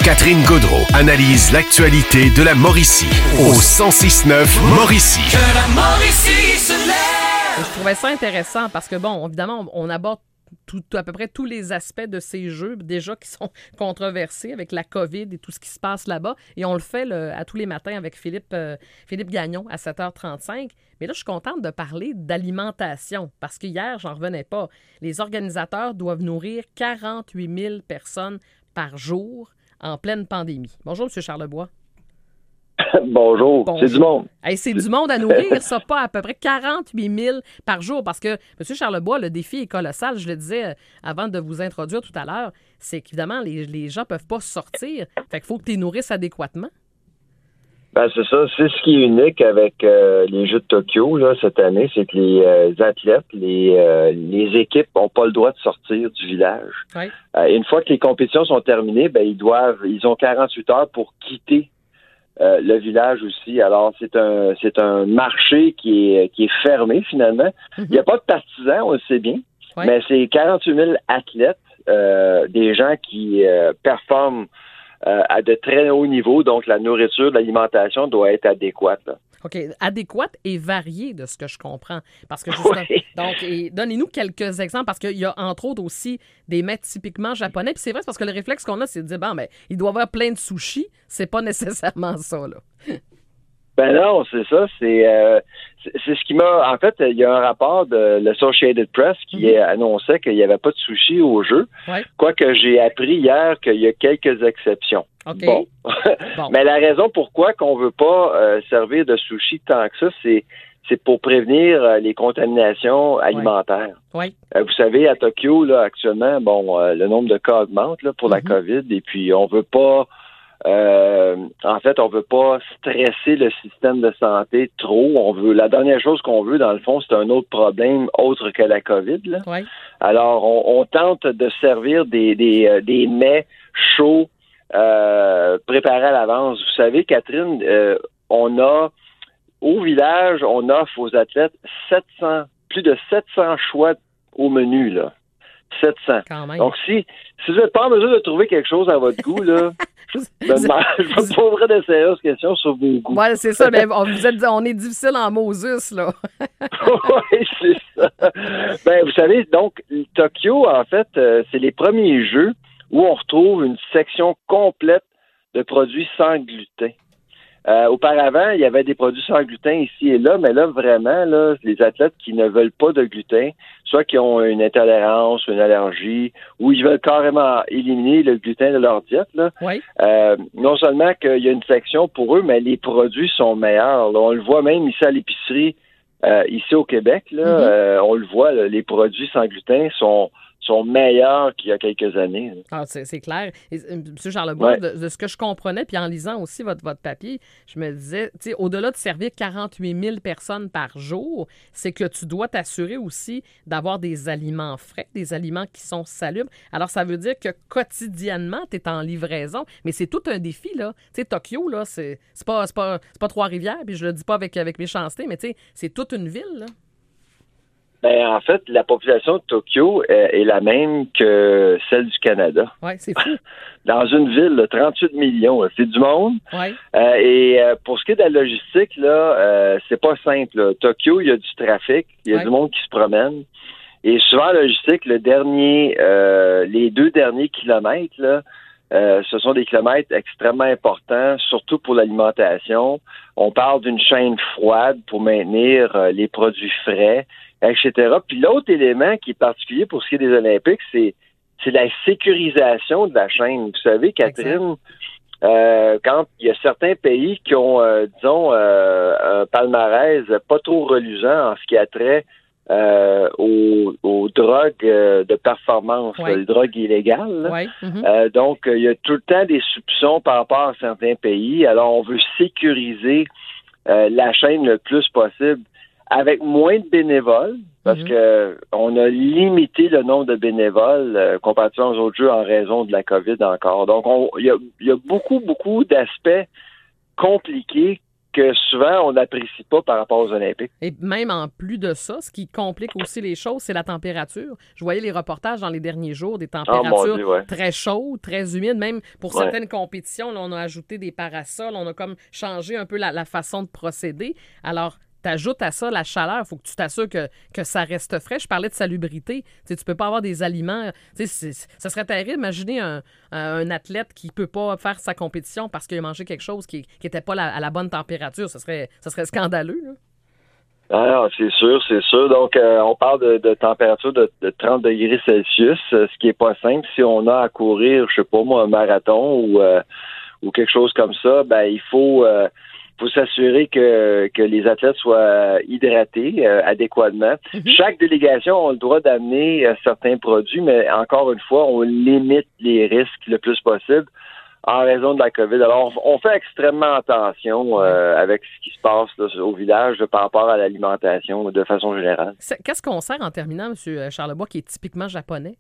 Catherine Gaudreault analyse l'actualité de la Mauricie au 106.9 Mauricie. Que la Mauricie se lève. Je trouvais ça intéressant parce que, bon, évidemment, on aborde à peu près tous les aspects de ces jeux déjà qui sont controversés avec la COVID et tout ce qui se passe là-bas. Et on le fait à tous les matins avec Philippe Gagnon à 7h35. Mais là, je suis contente de parler d'alimentation parce qu'hier, j'en revenais pas. Les organisateurs doivent nourrir 48 000 personnes par jour en pleine pandémie. Bonjour, M. Charlebois. Bonjour, c'est du monde. Hey, c'est du monde à nourrir, ça, pas à peu près 48 000 par jour. Parce que, M. Charlebois, le défi est colossal. Je le disais avant de vous introduire tout à l'heure. C'est qu'évidemment, les gens ne peuvent pas sortir. Fait qu'il faut que tu les nourrisses adéquatement. Ben, c'est ça. C'est ce qui est unique avec les Jeux de Tokyo là, cette année, c'est que les athlètes, les équipes n'ont pas le droit de sortir du village. Oui. Une fois que les compétitions sont terminées, ben ils ont 48 heures pour quitter le village aussi. Alors, c'est un marché qui est fermé, finalement. Mm-hmm. Il n'y a pas de partisans, on le sait bien, mais c'est 48 000 athlètes, des gens qui performent à de très haut niveau, donc la nourriture, l'alimentation doit être adéquate. Là. OK. Adéquate et variée de ce que je comprends. Parce que justement, donc, donnez-nous quelques exemples, parce qu'il y a entre autres aussi des mets typiquement japonais. Puis c'est vrai, c'est parce que le réflexe qu'on a, c'est de dire, bon, ben, il doit y avoir plein de sushis. C'est pas nécessairement ça, là. Ben non, c'est ça. C'est ce qui m'a... En fait, il y a un rapport de l'Associated Press qui annonçait qu'il n'y avait pas de sushi au jeu. Ouais. Quoique j'ai appris hier qu'il y a quelques exceptions. Okay. Bon. Mais la raison pourquoi qu'on veut pas servir de sushi tant que ça, c'est pour prévenir les contaminations alimentaires. Ouais. Vous savez, à Tokyo, là, actuellement, le nombre de cas augmente là, pour la COVID, et puis on veut pas... en fait, on veut pas stresser le système de santé trop. La dernière chose qu'on veut, dans le fond, c'est un autre problème autre que la COVID. Là. Ouais. Alors, on tente de servir des mets chauds préparés à l'avance. Vous savez, Catherine, au village, on offre aux athlètes plus de 700 choix au menu, là. 700. Donc, si vous n'êtes pas en mesure de trouver quelque chose à votre goût, là, je me poserai de sérieuses questions sur vos goûts. Oui, c'est ça, mais on est difficile en Moses, là. Oui, c'est ça. Ben, vous savez, donc, Tokyo, en fait, c'est les premiers jeux où on retrouve une section complète de produits sans gluten. Auparavant, il y avait des produits sans gluten ici et là, mais là, vraiment, là, les athlètes qui ne veulent pas de gluten, soit qui ont une intolérance, une allergie, ou ils veulent carrément éliminer le gluten de leur diète, là, non seulement qu'il y a une section pour eux, mais les produits sont meilleurs. Là. On le voit même ici à l'épicerie, ici au Québec, là, on le voit, là, les produits sans gluten sont meilleurs qu'il y a quelques années. Ah, c'est clair. Et, M. Charlebois, de ce que je comprenais, puis en lisant aussi votre papier, je me disais, tu sais, au-delà de servir 48 000 personnes par jour, c'est que tu dois t'assurer aussi d'avoir des aliments frais, des aliments qui sont salubres. Alors, ça veut dire que quotidiennement, tu es en livraison, mais c'est tout un défi, là. Tu sais, Tokyo, là, c'est pas Trois-Rivières, puis je le dis pas avec méchanceté, mais tu sais, c'est toute une ville, là. Ben, en fait, la population de Tokyo est la même que celle du Canada. Oui, c'est fou. Dans une ville de 38 millions, c'est du monde. Ouais. Et pour ce qui est de la logistique, là, c'est pas simple. Là. Tokyo, il y a du trafic, il y a du monde qui se promène. Et souvent, la logistique, les 2 derniers kilomètres, là, ce sont des kilomètres extrêmement importants, surtout pour l'alimentation. On parle d'une chaîne froide pour maintenir les produits frais, etc. Puis l'autre élément qui est particulier pour ce qui est des Olympiques, c'est la sécurisation de la chaîne. Vous savez, Catherine, quand il y a certains pays qui ont, disons, un palmarès pas trop reluisant en ce qui a trait aux drogues de performance, les drogues illégales. Donc, il y a tout le temps des soupçons par rapport à certains pays. Alors, on veut sécuriser la chaîne le plus possible avec moins de bénévoles, parce que on a limité le nombre de bénévoles comparativement aux autres jeux en raison de la COVID encore. Donc, il y a beaucoup, beaucoup d'aspects compliqués que souvent, on n'apprécie pas par rapport aux Olympiques. Et même en plus de ça, ce qui complique aussi les choses, c'est la température. Je voyais les reportages dans les derniers jours, des températures très chaudes, très humides. Même pour certaines compétitions, là, on a ajouté des parasols, on a comme changé un peu la façon de procéder. Alors, t'ajoutes à ça la chaleur, il faut que tu t'assures que ça reste frais. Je parlais de salubrité. Tu peux pas avoir des aliments. Ça serait terrible. Imaginez un athlète qui peut pas faire sa compétition parce qu'il a mangé quelque chose qui était pas à la bonne température. Ça serait scandaleux. Là. Ah, c'est sûr. Donc, on parle de température de 30 degrés Celsius, ce qui est pas simple. Si on a à courir, je sais pas moi, un marathon ou quelque chose comme ça, ben il faut s'assurer que les athlètes soient hydratés adéquatement. Mm-hmm. Chaque délégation a le droit d'amener certains produits, mais encore une fois, on limite les risques le plus possible en raison de la COVID. Alors, on fait extrêmement attention avec ce qui se passe là, au village par rapport à l'alimentation de façon générale. Qu'est-ce qu'on sert en terminant, M. Charlebois, qui est typiquement japonais?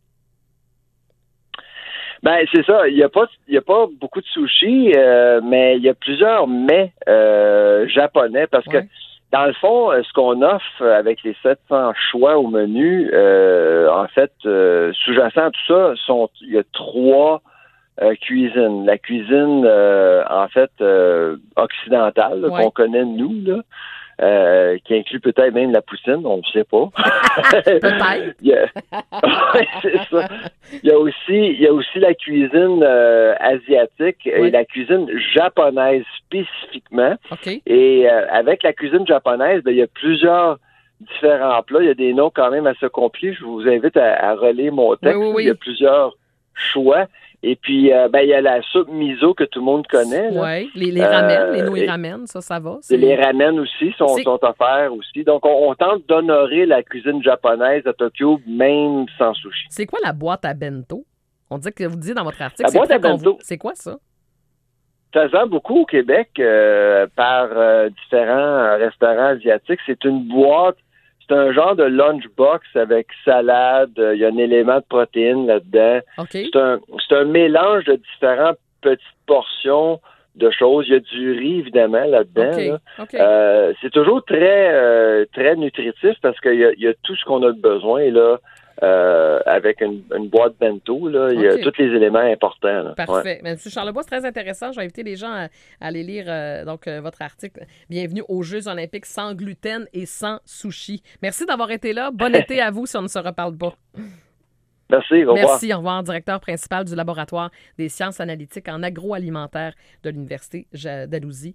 Ben c'est ça. Il y a pas beaucoup de sushis, mais il y a plusieurs mets japonais parce que dans le fond, ce qu'on offre avec les 700 choix au menu, en fait, sous-jacent à tout ça, il y a 3 cuisines. La cuisine, en fait, occidentale là, qu'on connaît nous là. Qui inclut peut-être même la poutine, on ne sait pas. Peut-être. C'est ça. Il y a aussi la cuisine asiatique et la cuisine japonaise spécifiquement. Okay. Et avec la cuisine japonaise, il y a plusieurs différents plats. Il y a des noms quand même assez compliqués. Je vous invite à relire mon texte. Oui. Il y a plusieurs choix. Et puis, il y a la soupe miso que tout le monde connaît. Oui, les ramen, les nouilles ramen, ça va. Les ramen aussi sont offerts aussi. Donc, on tente d'honorer la cuisine japonaise à Tokyo, même sans sushi. C'est quoi la boîte à bento? On dit que vous disiez dans votre article. La boîte à bento. C'est quoi ça? Ça se vend beaucoup au Québec par différents restaurants asiatiques. C'est une boîte. C'est un genre de lunchbox avec salade, il y a un élément de protéines là-dedans. Okay. C'est un mélange de différentes petites portions de choses. Il y a du riz, évidemment, là-dedans. Okay. Là. Okay. C'est toujours très très nutritif parce qu'il y a tout ce qu'on a besoin là. Avec une boîte bento, là, il y a tous les éléments importants. Là. Parfait. M. Charlebois, c'est très intéressant. Je vais inviter les gens à aller lire votre article. Bienvenue aux Jeux olympiques sans gluten et sans sushi. Merci d'avoir été là. Bon été à vous si on ne se reparle pas. Merci, au revoir. Merci, au revoir. Directeur principal du laboratoire des sciences analytiques en agroalimentaire de l'Université d'Alousie.